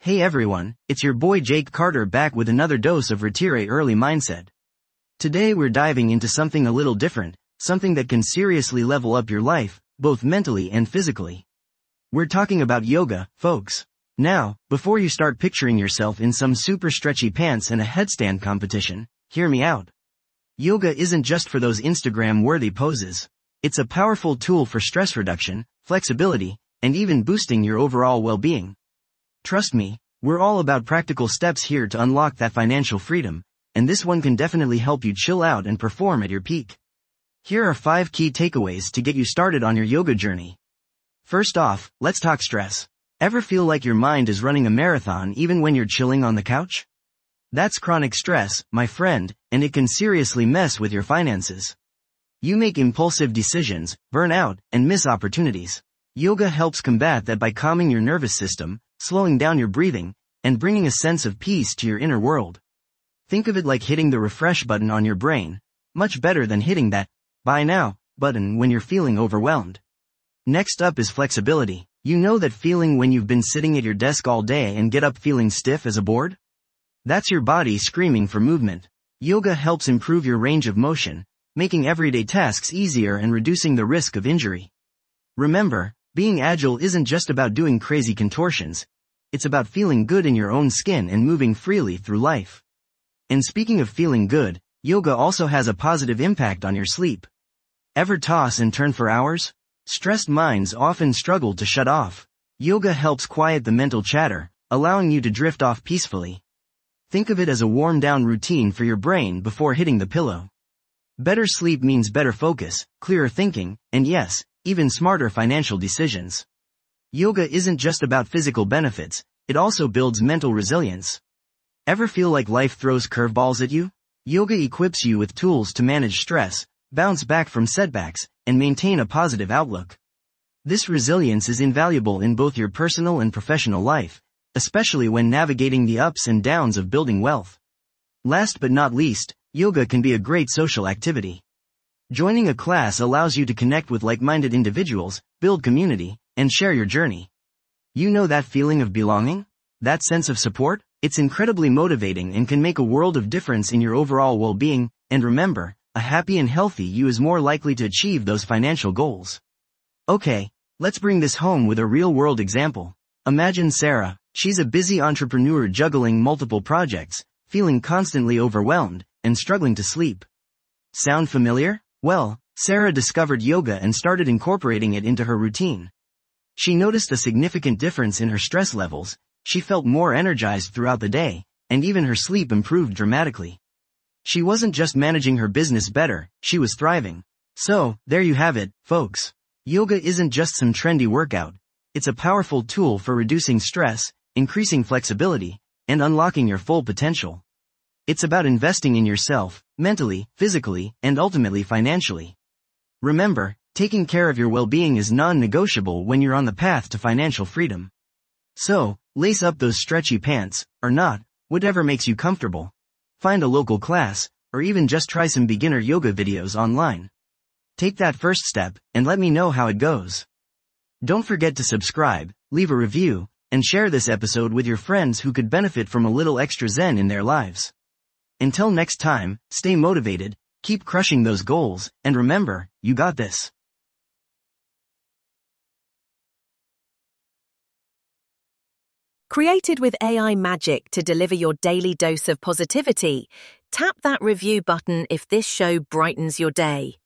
Hey everyone, it's your boy Jake Carter back with another dose of Retire Early Mindset. Today we're diving into something a little different, something that can seriously level up your life, both mentally and physically. We're talking about yoga, folks. Now, before you start picturing yourself in some super stretchy pants and a headstand competition, hear me out. Yoga isn't just for those Instagram-worthy poses. It's a powerful tool for stress reduction, flexibility, and even boosting your overall well-being. Trust me, we're all about practical steps here to unlock that financial freedom, and this one can definitely help you chill out and perform at your peak. Here are 5 key takeaways to get you started on your yoga journey. First off, let's talk stress. Ever feel like your mind is running a marathon even when you're chilling on the couch? That's chronic stress, my friend, and it can seriously mess with your finances. You make impulsive decisions, burn out, and miss opportunities. Yoga helps combat that by calming your nervous system, slowing down your breathing, and bringing a sense of peace to your inner world. Think of it like hitting the refresh button on your brain, much better than hitting that "buy now" button when you're feeling overwhelmed. Next up is flexibility. You know that feeling when you've been sitting at your desk all day and get up feeling stiff as a board? That's your body screaming for movement. Yoga helps improve your range of motion, making everyday tasks easier and reducing the risk of injury. Remember, being agile isn't just about doing crazy contortions. It's about feeling good in your own skin and moving freely through life. And speaking of feeling good, yoga also has a positive impact on your sleep. Ever toss and turn for hours? Stressed minds often struggle to shut off. Yoga helps quiet the mental chatter, allowing you to drift off peacefully. Think of it as a warm-down routine for your brain before hitting the pillow. Better sleep means better focus, clearer thinking, and yes, even smarter financial decisions. Yoga isn't just about physical benefits, it also builds mental resilience. Ever feel like life throws curveballs at you? Yoga equips you with tools to manage stress, bounce back from setbacks, and maintain a positive outlook. This resilience is invaluable in both your personal and professional life, especially when navigating the ups and downs of building wealth. Last but not least, yoga can be a great social activity. Joining a class allows you to connect with like-minded individuals, build community, and share your journey. You know that feeling of belonging? That sense of support? It's incredibly motivating and can make a world of difference in your overall well-being, and remember, a happy and healthy you is more likely to achieve those financial goals. Okay, let's bring this home with a real-world example. Imagine Sarah. She's a busy entrepreneur juggling multiple projects, feeling constantly overwhelmed, and struggling to sleep. Sound familiar? Well, Sarah discovered yoga and started incorporating it into her routine. She noticed a significant difference in her stress levels, she felt more energized throughout the day, and even her sleep improved dramatically. She wasn't just managing her business better, she was thriving. So, there you have it, folks. Yoga isn't just some trendy workout. It's a powerful tool for reducing stress, increasing flexibility, and unlocking your full potential. It's about investing in yourself, mentally, physically, and ultimately financially. Remember, taking care of your well-being is non-negotiable when you're on the path to financial freedom. So, lace up those stretchy pants, or not, whatever makes you comfortable. Find a local class, or even just try some beginner yoga videos online. Take that first step, and let me know how it goes. Don't forget to subscribe, leave a review, and share this episode with your friends who could benefit from a little extra zen in their lives. Until next time, stay motivated, keep crushing those goals, and remember, you got this. Created with AI magic to deliver your daily dose of positivity, tap that review button if this show brightens your day.